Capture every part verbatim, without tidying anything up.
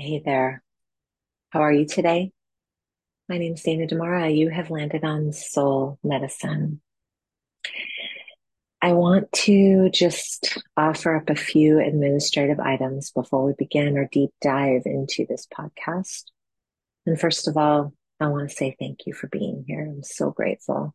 Hey there. How are you today? My name's Dana Demara. You have landed on Soul Medicine. I want to just offer up a few administrative items before we begin our deep dive into this podcast. And first of all, I want to say thank you for being here. I'm so grateful.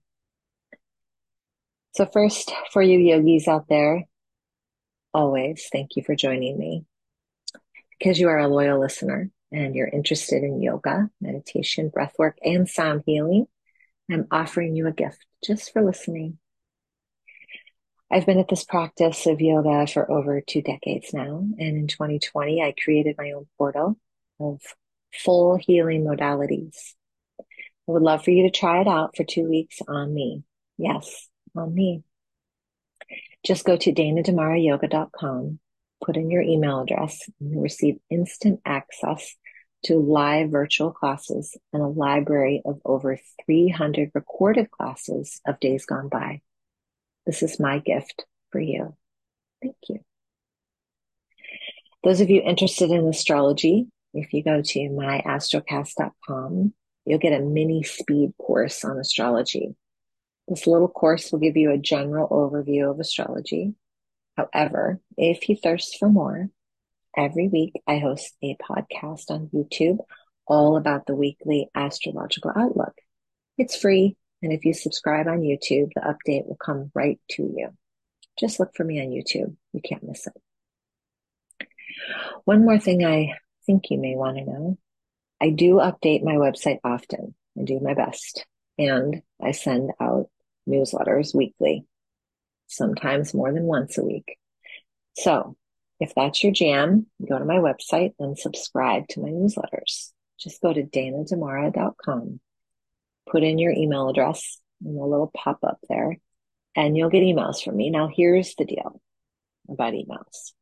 So first, for you yogis out there, always thank you for joining me because you are a loyal listener and you're interested in yoga, meditation, breath work, and sound healing. I'm offering you a gift just for listening. I've been at this practice of yoga for over two decades now. And in twenty twenty, I created my own portal of full healing modalities. I would love for you to try it out for two weeks on me. Yes, on me. Just go to dana demara yoga dot com, put in your email address, and you'll receive instant access to live virtual classes and a library of over three hundred recorded classes of days gone by. This is my gift for you. Thank you. Those of you interested in astrology, if you go to my astrocast dot com, you'll get a mini speed course on astrology. This little course will give you a general overview of astrology. However, if you thirst for more, every week I host a podcast on YouTube all about the weekly astrological outlook. It's free, and if you subscribe on YouTube, the update will come right to you. Just look for me on YouTube. You can't miss it. One more thing I think you may want to know. I do update my website often. I do my best. And I send out newsletters weekly, sometimes more than once a week. So if that's your jam, go to my website and subscribe to my newsletters. Just go to dana demara dot com, put in your email address in the little pop-up there, and you'll get emails from me. Now, here's the deal about emails.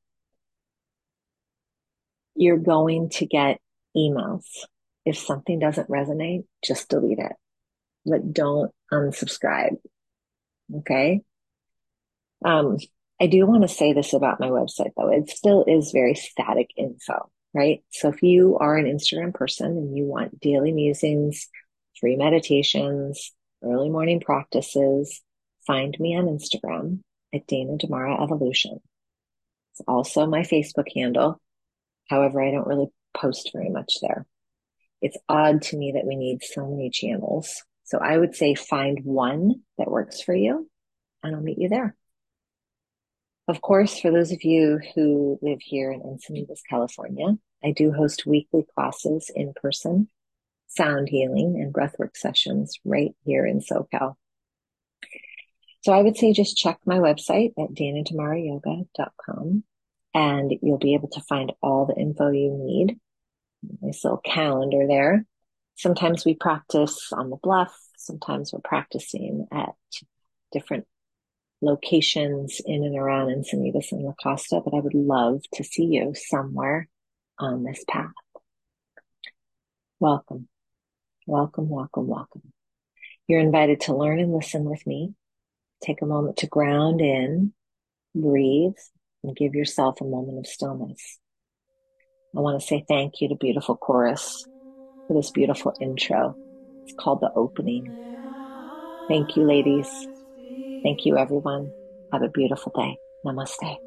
You're going to get emails. If something doesn't resonate, just delete it, but don't unsubscribe. Okay. Um, I do want to say this about my website though. It still is very static info, right? So if you are an Instagram person and you want daily musings, free meditations, early morning practices, find me on Instagram at Dana Demara Evolution. It's also my Facebook handle. However, I don't really post very much there. It's odd to me that we need so many channels. So I would say find one that works for you and I'll meet you there. Of course, for those of you who live here in Encinitas, California, I do host weekly classes in person, sound healing and breathwork sessions right here in SoCal. So I would say just check my website at dana demara yoga dot com and you'll be able to find all the info you need. Nice little calendar there. Sometimes we practice on the bluff. Sometimes we're practicing at different locations in and around Encinitas and La Costa, but I would love to see you somewhere on this path. Welcome, welcome, welcome, welcome. You're invited to learn and listen with me. Take a moment to ground in, breathe, and give yourself a moment of stillness. I want to say thank you to Beautiful Chorus for this beautiful intro. It's called The Opening. Thank you, ladies. Thank you, everyone. Have a beautiful day. Namaste.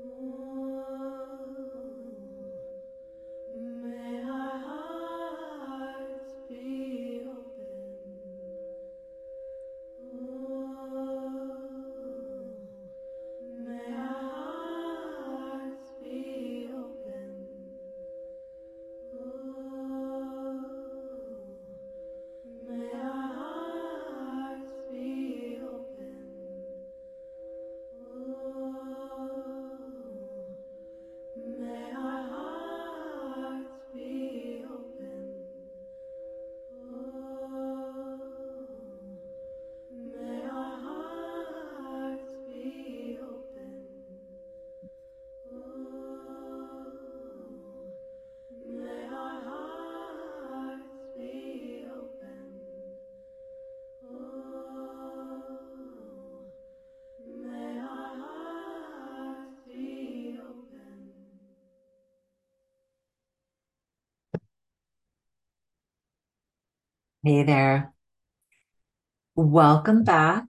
Hey there. Welcome back.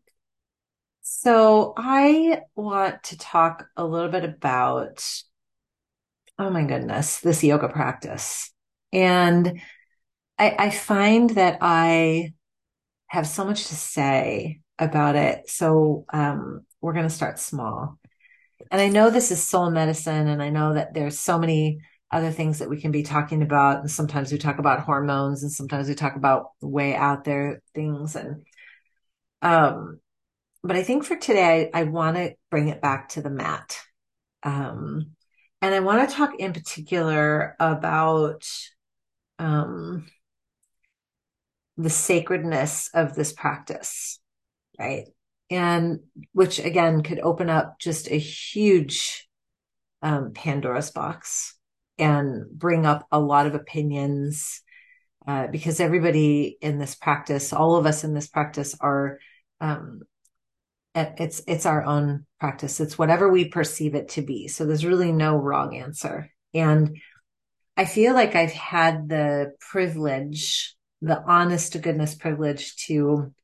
So I want to talk a little bit about, oh my goodness, this yoga practice. And I, I find that I have so much to say about it. So um, we're going to start small. And I know this is soul medicine, and I know that there's so many other things that we can be talking about. And sometimes we talk about hormones, and sometimes we talk about way out there things. And um, But I think for today, I, I want to bring it back to the mat. Um, and I want to talk in particular about um, the sacredness of this practice, right? And which again could open up just a huge um, Pandora's box and bring up a lot of opinions uh, because everybody in this practice, all of us in this practice are um, it's it's our own practice. It's whatever we perceive it to be. So there's really no wrong answer. And I feel like I've had the privilege, the honest to goodness privilege to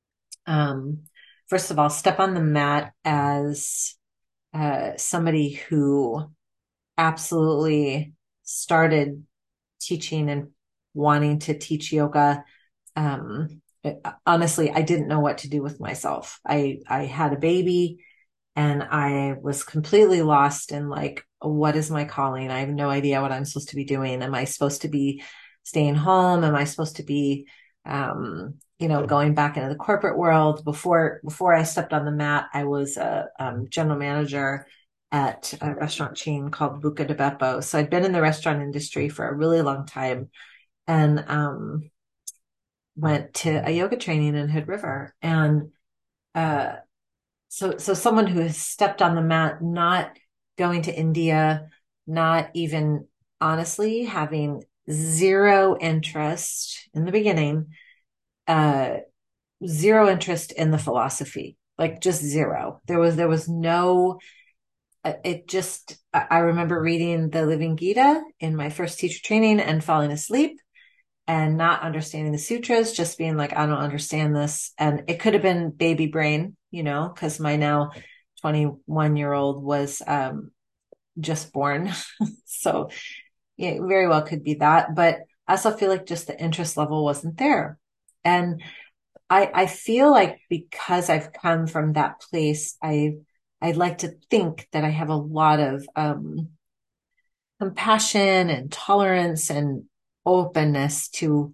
um first of all step on the mat as uh somebody who absolutely started teaching and wanting to teach yoga. Um it- honestly, I didn't know what to do with myself. I I had a baby and I was completely lost in like, what is my calling? I have no idea what I'm supposed to be doing. Am I supposed to be staying home? Am I supposed to be, um, you know, going back into the corporate world? Before before I stepped on the mat, I was a um, general manager at a restaurant chain called Buca de Beppo. So I'd been in the restaurant industry for a really long time, and um, went to a yoga training in Hood River, and uh, so, so someone who has stepped on the mat, not going to India, not even honestly having zero interest in the beginning, uh, zero interest in the philosophy, like just zero. There was, there was no, uh, it just, I I remember reading the Living Gita in my first teacher training and falling asleep and not understanding the sutras, just being like, I don't understand this. And it could have been baby brain, you know, because my now twenty-one year old was um, just born. So yeah, it very well could be that. But I also feel like just the interest level wasn't there. And I, I feel like because I've come from that place, I, I'd like to think that I have a lot of um, compassion and tolerance and openness to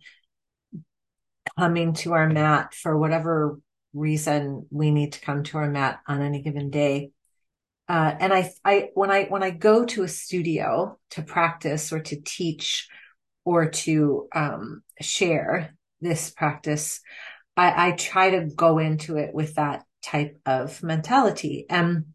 coming to our mat for whatever reason we need to come to our mat on any given day. Uh, and I, I, when I, when I go to a studio to practice or to teach or to, um, share this practice, I, I try to go into it with that type of mentality. And,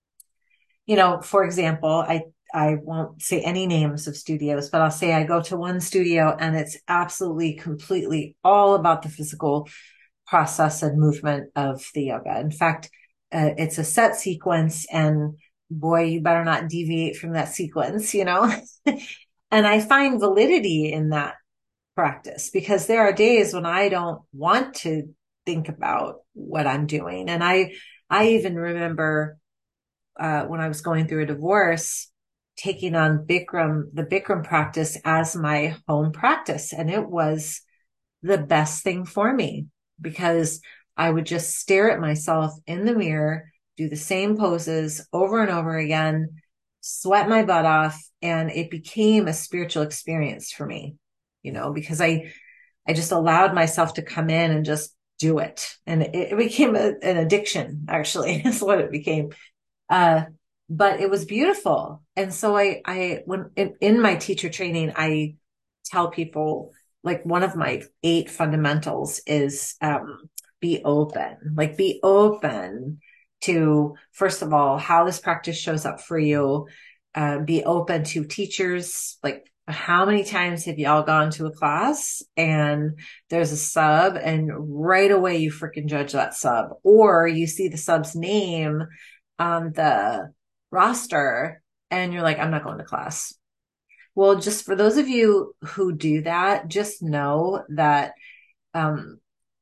you know, for example, I, I won't say any names of studios, but I'll say I go to one studio and it's absolutely completely all about the physical process and movement of the yoga. In fact, uh, it's a set sequence and boy, you better not deviate from that sequence, you know? And I find validity in that practice because there are days when I don't want to think about what I'm doing. And I, I even remember, uh, when I was going through a divorce, taking on Bikram, the Bikram practice as my home practice. And it was the best thing for me because I would just stare at myself in the mirror, do the same poses over and over again, sweat my butt off. And it became a spiritual experience for me, you know, because I, I just allowed myself to come in and just do it. And it, it became a, an addiction, actually, is what it became. Uh, but it was beautiful. And so I, I, when in, in my teacher training, I tell people like one of my eight fundamentals is, um, be open, like be open to, first of all, how this practice shows up for you. Uh, be open to teachers. Like how many times have y'all gone to a class and there's a sub and right away you freaking judge that sub, or you see the sub's name on the roster and you're like, I'm not going to class. Well, just for those of you who do that, just know that um,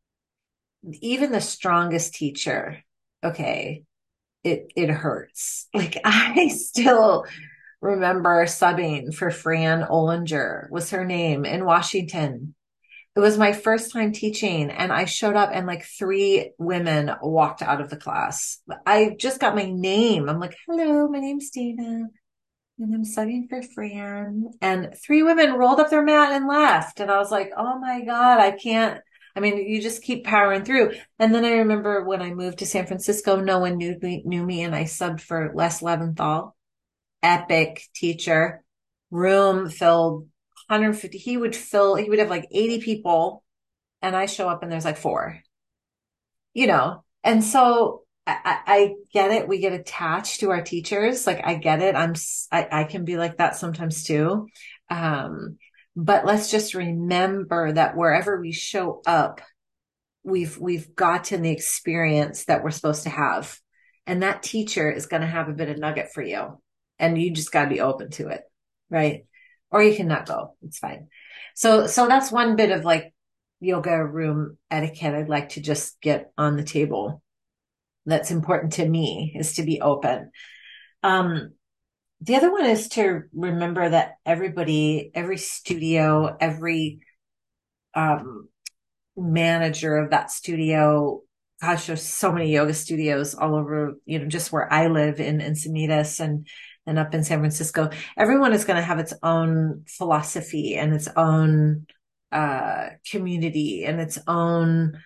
even the strongest teacher, okay, it, it hurts. Like I still remember subbing for Fran Olinger was her name in Washington. It was my first time teaching and I showed up and like three women walked out of the class. I just got my name. I'm like, hello, my name's Dana and I'm studying for Fran. And three women rolled up their mat and left. And I was like, oh my God, I can't. I mean, you just keep powering through. And then I remember when I moved to San Francisco, no one knew me, knew me and I subbed for Les Leventhal, epic teacher, room filled one hundred fifty. He would fill, he would have like eighty people and I show up and there's like four, you know? And so I, I, I get it. We get attached to our teachers. Like I get it. I'm, I, I can be like that sometimes too. Um, but let's just remember that wherever we show up, we've, we've gotten the experience that we're supposed to have. And that teacher is going to have a bit of nugget for you. And you just got to be open to it. Right. Or you can not go. It's fine. So, so that's one bit of like yoga room etiquette I'd like to just get on the table. That's important to me is to be open. Um, the other one is to remember that everybody, every studio, every, um, manager of that studio, gosh, there's so many yoga studios all over, you know, just where I live in Encinitas and, and up in San Francisco. Everyone is going to have its own philosophy and its own, uh, community and its own,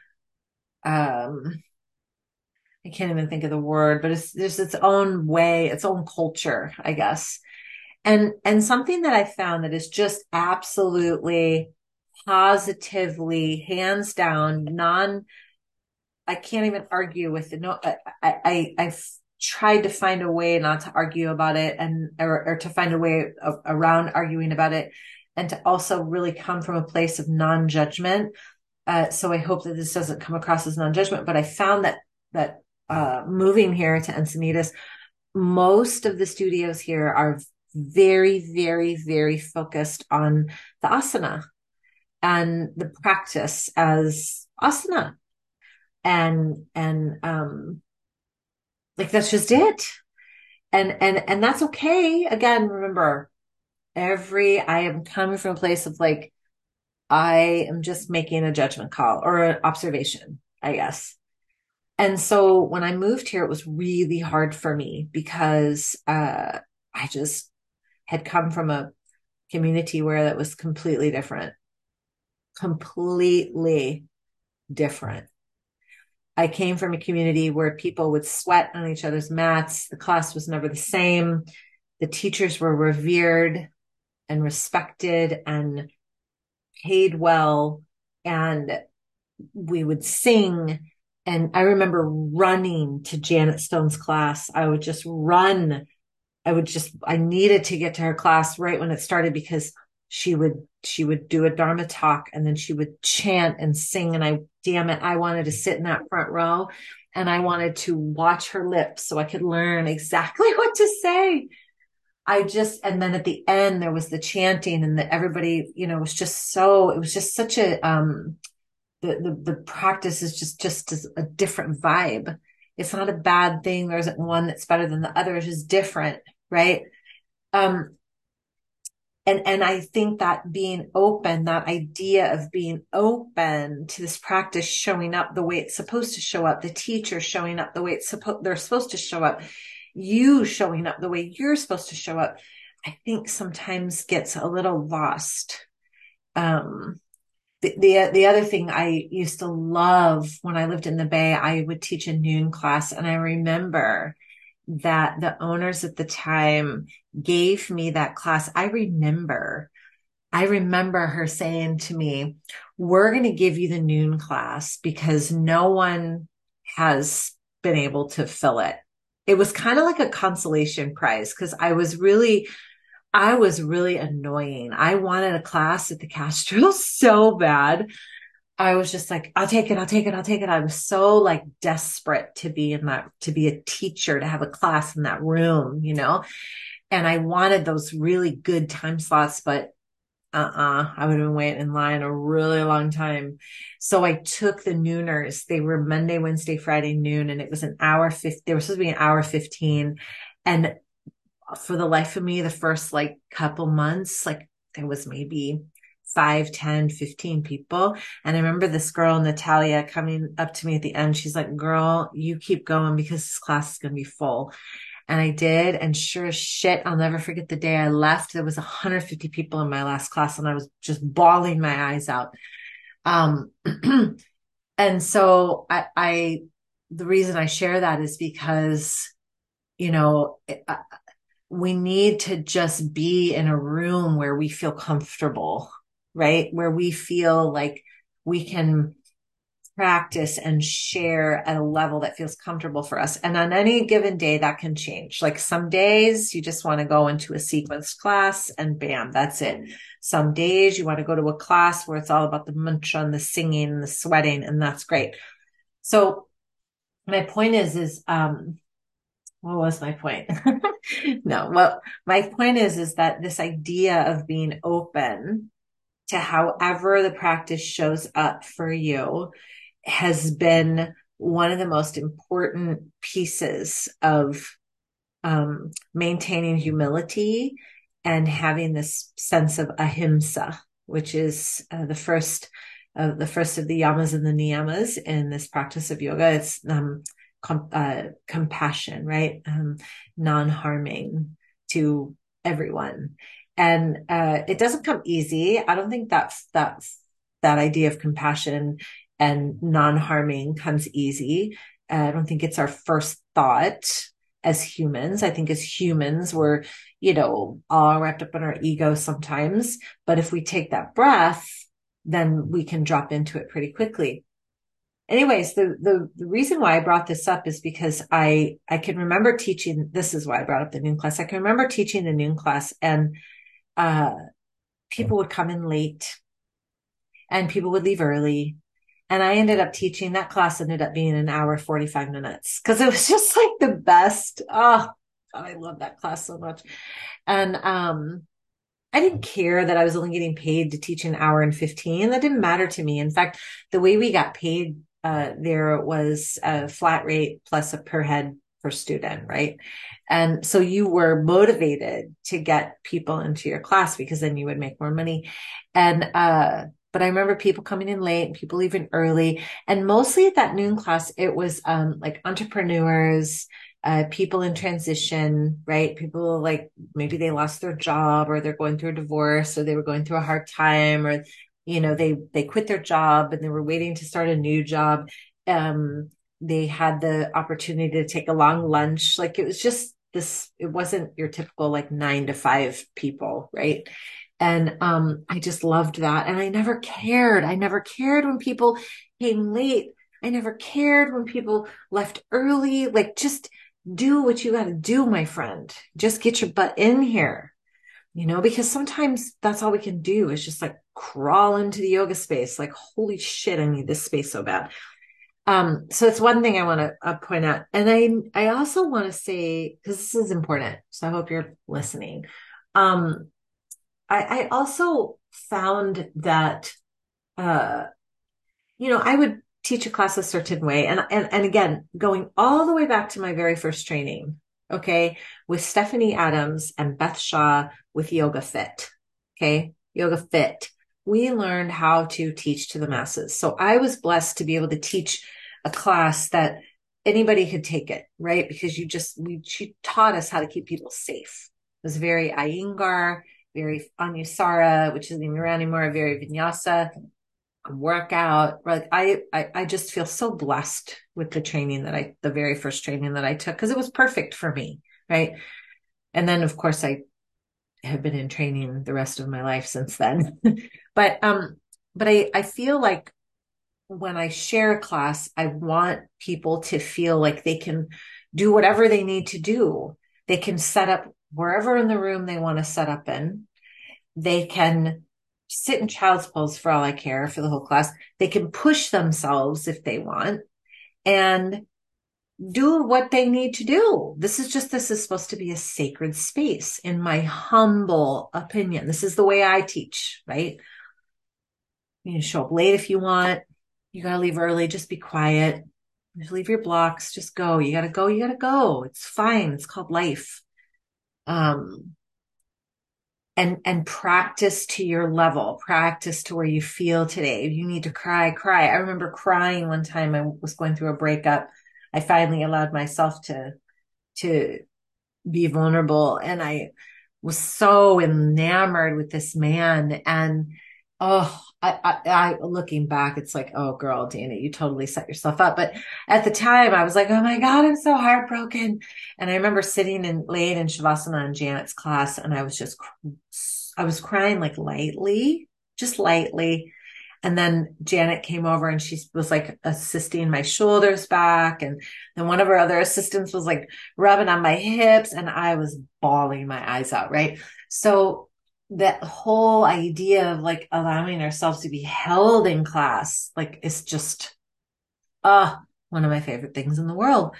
um, I can't even think of the word, but it's there's its own way, its own culture, I guess. And, and something that I found that is just absolutely positively, hands down, non, I can't even argue with it. No, I, I, I've tried to find a way not to argue about it and, or, or to find a way of, around arguing about it and to also really come from a place of non-judgment. Uh, so I hope that this doesn't come across as non-judgment, but I found that, that, uh, moving here to Encinitas, most of the studios here are very, very, very focused on the asana and the practice as asana. And, and, um, like that's just it. And, and, and that's okay. Again, remember every, I am coming from a place of like, I am just making a judgment call or an observation, I guess. And so when I moved here, it was really hard for me because, uh, I just had come from a community where that was completely different, completely different. I came from a community where people would sweat on each other's mats. The class was never the same. The teachers were revered and respected and paid well. And we would sing. And I remember running to Janet Stone's class. I would just run. I would just, I needed to get to her class right when it started because she would, she would do a Dharma talk and then she would chant and sing. And I, damn it, I wanted to sit in that front row and I wanted to watch her lips so I could learn exactly what to say. I just, and then at the end, there was the chanting and the, everybody, you know, was just so, it was just such a, um, the, the, the practice is just, just a different vibe. It's not a bad thing. There isn't one that's better than the other. It's just different. Right. Um, and, and I think that being open, that idea of being open to this practice showing up the way it's supposed to show up, the teacher showing up the way it's supposed, they're supposed to show up, you showing up the way you're supposed to show up, I think sometimes gets a little lost. Um, the, the, the other thing I used to love when I lived in the Bay, I would teach a noon class and I remember that the owners at the time gave me that class. I remember, I remember her saying to me, we're going to give you the noon class because no one has been able to fill it. It was kind of like a consolation prize because I was really, I was really annoying. I wanted a class at the Castro so bad. I was just like, I'll take it. I'll take it. I'll take it. I was so like desperate to be in that, to be a teacher, to have a class in that room, you know, and I wanted those really good time slots, but uh-uh, I would have been waiting in line a really long time. So I took the nooners. They were Monday, Wednesday, Friday noon, and it was an hour fifty. They were supposed to be an hour fifteen. And for the life of me, the first like couple months, like there was maybe five, ten, fifteen people. And I remember this girl, Natalia, coming up to me at the end. She's like, girl, you keep going because this class is going to be full. And I did. And sure as shit, I'll never forget the day I left. There was one hundred fifty people in my last class and I was just bawling my eyes out. Um, and so I, I, the reason I share that is because, you know, I, we need to just be in a room where we feel comfortable, right? Where we feel like we can practice and share at a level that feels comfortable for us. And on any given day, that can change. Like some days you just want to go into a sequenced class and bam, that's it. Some days you want to go to a class where it's all about the mantra and the singing and the sweating, and that's great. So my point is, is, um, what was my point? No, well, my point is, is that this idea of being open to however the practice shows up for you has been one of the most important pieces of um, maintaining humility and having this sense of ahimsa, which is uh, the first uh, the first of the yamas and the niyamas in this practice of yoga. It's um, com- uh, compassion, right? Um, non-harming to everyone. And uh, it doesn't come easy. I don't think that's that's that idea of compassion and non-harming comes easy. Uh, I don't think it's our first thought as humans. I think as humans, we're, you know, all wrapped up in our ego sometimes. But if we take that breath, then we can drop into it pretty quickly. Anyways, the, the, the reason why I brought this up is because I, I can remember teaching, this is why I brought up the noon class. I can remember teaching the noon class and, uh, people would come in late and people would leave early. And I ended up teaching that class ended up being an hour, forty-five minutes because it was just like the best. Oh, God, I love that class so much. And, um, I didn't care that I was only getting paid to teach an hour and fifteen. That didn't matter to me. In fact, the way we got paid, uh, there was a flat rate plus a per head per student, right? And so you were motivated to get people into your class because then you would make more money. And, uh, but I remember people coming in late and people leaving early. And mostly at that noon class, it was, um, like entrepreneurs, uh, people in transition, right? People like maybe they lost their job or they're going through a divorce or they were going through a hard time or, you know, they, they quit their job and they were waiting to start a new job. Um, they had the opportunity to take a long lunch. Like it was just this, it wasn't your typical like nine to five people, right? And, um, I just loved that. And I never cared. I never cared when people came late. I never cared when people left early. Like just do what you got to do, my friend. Just get your butt in here, you know, because sometimes that's all we can do is just like crawl into the yoga space. Like, holy shit, I need this space so bad. Um, so it's one thing I want to uh, point out. And I, I also want to say, because this is important. So I hope you're listening. Um, I, I also found that, uh, you know, I would teach a class a certain way. And, and, and again, going all the way back to my very first training, okay, with Stephanie Adams and Beth Shaw with Yoga Fit, okay, Yoga Fit. We learned how to teach to the masses. So I was blessed to be able to teach a class that anybody could take it, right? Because you just, we, she taught us how to keep people safe. It was very Iyengar, very Anusara, which isn't even around anymore, very Vinyasa workout. Like I, I, I just feel so blessed with the training that I, the very first training that I took, because it was perfect for me. Right. And then of course I have been in training the rest of my life since then. but, um, but I, I feel like when I share a class, I want people to feel like they can do whatever they need to do. They can set up wherever in the room they want to set up in. They can sit in child's pose for all I care for the whole class. They can push themselves if they want. And do what they need to do. This is just, this is supposed to be a sacred space, in my humble opinion. This is the way I teach, right? You can show up late if you want. You got to leave early. Just be quiet. Just leave your blocks. Just go. You got to go. You got to go. It's fine. It's called life. Um, and, and practice to your level, practice to where you feel today. If you need to cry, cry. I remember crying one time. I was going through a breakup. I finally allowed myself to, to be vulnerable. And I was so enamored with this man. And oh, I, I, I, looking back, it's like, oh, girl, Dana, you totally set yourself up. But at the time, I was like, oh my God, I'm so heartbroken. And I remember sitting in late in Shavasana in Janet's class, and I was just, I was crying like lightly, just lightly. And then Janet came over and she was like assisting my shoulders back. And then one of her other assistants was like rubbing on my hips, and I was bawling my eyes out. Right. So that whole idea of like allowing ourselves to be held in class, like, is just, uh, one of my favorite things in the world.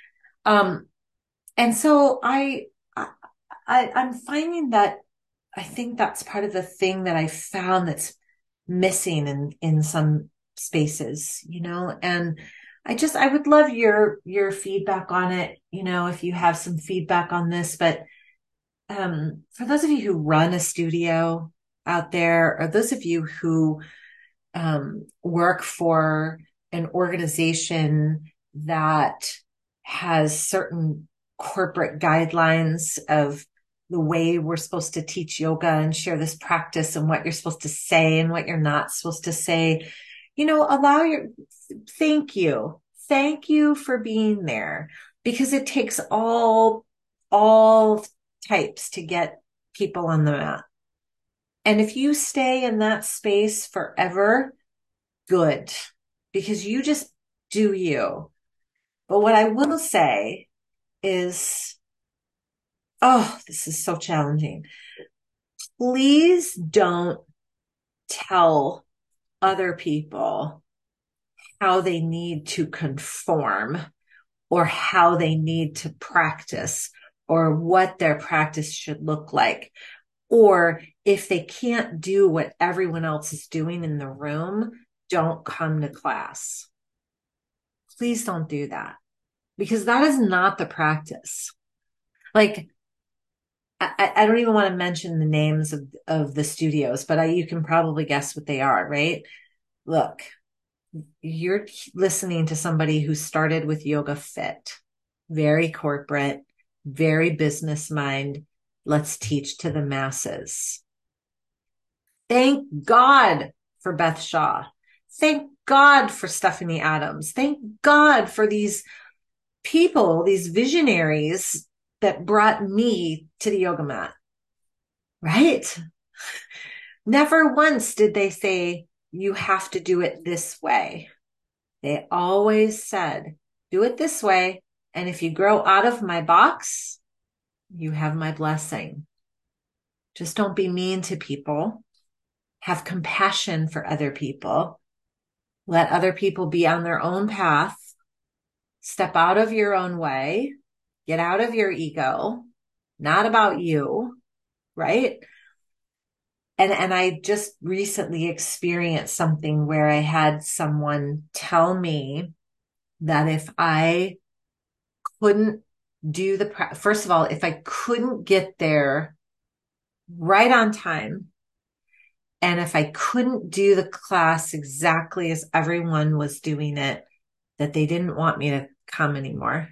Um, and so I, I, I'm finding that I think that's part of the thing that I found that's missing in, in some spaces, you know, and I just, I would love your, your feedback on it. You know, if you have some feedback on this, but, um, for those of you who run a studio out there, or those of you who, um, work for an organization that has certain corporate guidelines of the way we're supposed to teach yoga and share this practice, and what you're supposed to say and what you're not supposed to say, you know, allow your, thank you. Thank you for being there, because it takes all, all types to get people on the mat. And if you stay in that space forever, good, because you just do you. But what I will say is, oh, this is so challenging. Please don't tell other people how they need to conform, or how they need to practice, or what their practice should look like. Or if they can't do what everyone else is doing in the room, don't come to class. Please don't do that, because that is not the practice. Like, I, I don't even want to mention the names of, of the studios, but I, you can probably guess what they are, right? Look, you're listening to somebody who started with Yoga Fit, very corporate, very business mind. Let's teach to the masses. Thank God for Beth Shaw. Thank God for Stephanie Adams. Thank God for these people, these visionaries that brought me to the yoga mat, right? Never once did they say, you have to do it this way. They always said, do it this way. And if you grow out of my box, you have my blessing. Just don't be mean to people. Have compassion for other people. Let other people be on their own path. Step out of your own way. Get out of your ego. Not about you, right? And, and I just recently experienced something where I had someone tell me that if I couldn't do the, first of all, if I couldn't get there right on time, and if I couldn't do the class exactly as everyone was doing it, that they didn't want me to come anymore.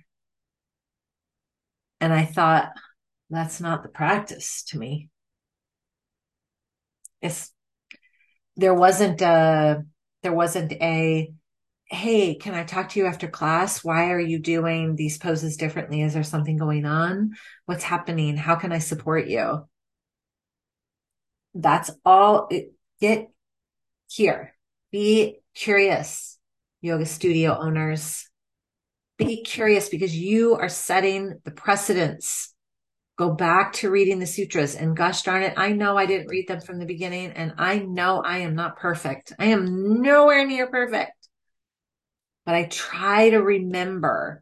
And I thought, that's not the practice to me. It's, there wasn't a, there wasn't a, hey, can I talk to you after class? Why are you doing these poses differently? Is there something going on? What's happening? How can I support you? That's all. It, get here. Be curious, yoga studio owners. Be curious, because you are setting the precedents. Go back to reading the sutras, and gosh darn it, I know I didn't read them from the beginning, and I know I am not perfect. I am nowhere near perfect. But I try to remember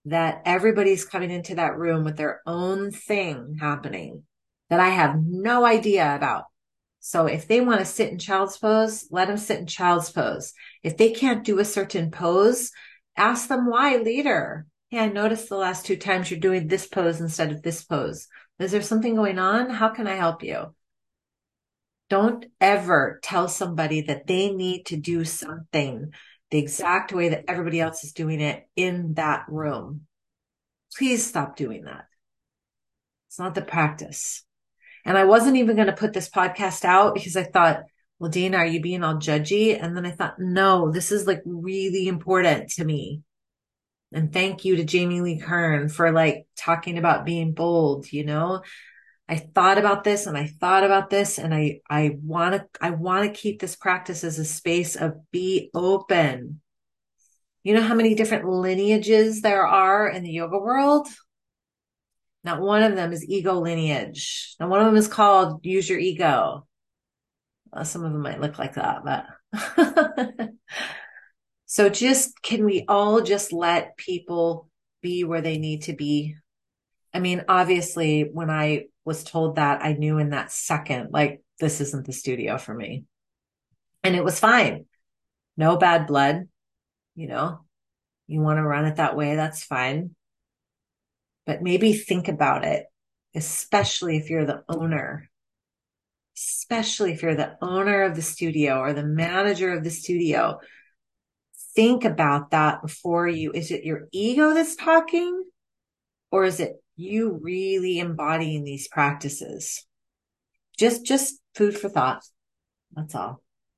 that everybody's coming into that room with their own thing happening that I have no idea about. So if they want to sit in child's pose, let them sit in child's pose. If they can't do a certain pose, ask them why later. Hey, I noticed the last two times you're doing this pose instead of this pose. Is there something going on? How can I help you? Don't ever tell somebody that they need to do something the exact way that everybody else is doing it in that room. Please stop doing that. It's not the practice. And I wasn't even going to put this podcast out because I thought, well, Dana, are you being all judgy? And then I thought, no, this is like really important to me. And thank you to Jamie Lee Kern for like talking about being bold, you know? I thought about this and I thought about this and I, I want to, I want to keep this practice as a space of be open. You know how many different lineages there are in the yoga world? Not one of them is ego lineage. Not one of them is called use your ego. Well, some of them might look like that, but so just, can we all just let people be where they need to be? I mean, obviously, when I was told that, I knew in that second, like, this isn't the studio for me. And it was fine. No bad blood, you know, you want to run it that way, that's fine. But maybe think about it, especially if you're the owner, especially if you're the owner of the studio or the manager of the studio. Think about that before you, is it your ego that's talking or is it you really embodying these practices? Just, just food for thought. That's all.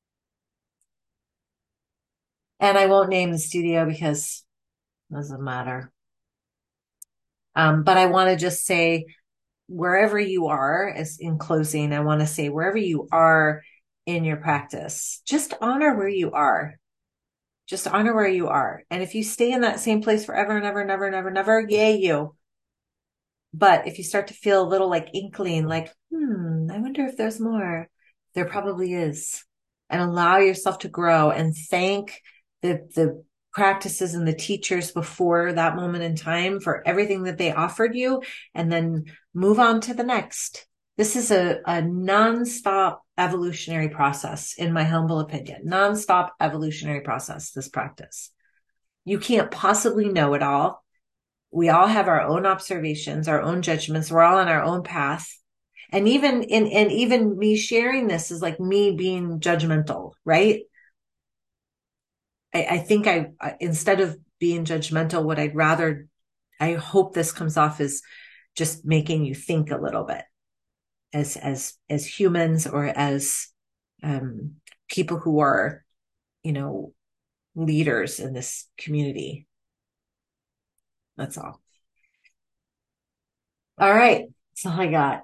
And I won't name the studio because it doesn't matter. Um, but I want to just say, wherever you are, as in closing, I want to say, wherever you are in your practice, just honor where you are. Just honor where you are. And if you stay in that same place forever and ever and ever and ever and ever, yay you. But if you start to feel a little like inkling, like, hmm, I wonder if there's more, there probably is. And allow yourself to grow and thank the, the practices and the teachers before that moment in time for everything that they offered you, and then move on to the next. This is a, a nonstop evolutionary process, in my humble opinion, nonstop evolutionary process, this practice. You can't possibly know it all. We all have our own observations, our own judgments. We're all on our own path. And even in, and even me sharing this is like me being judgmental, right? I, I think I, instead of being judgmental, what I'd rather, I hope this comes off as just making you think a little bit as, as, as humans or as, um, people who are, you know, leaders in this community. That's all. All right. That's all I got.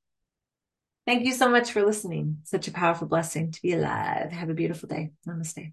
Thank you so much for listening. Such a powerful blessing to be alive. Have a beautiful day. Namaste.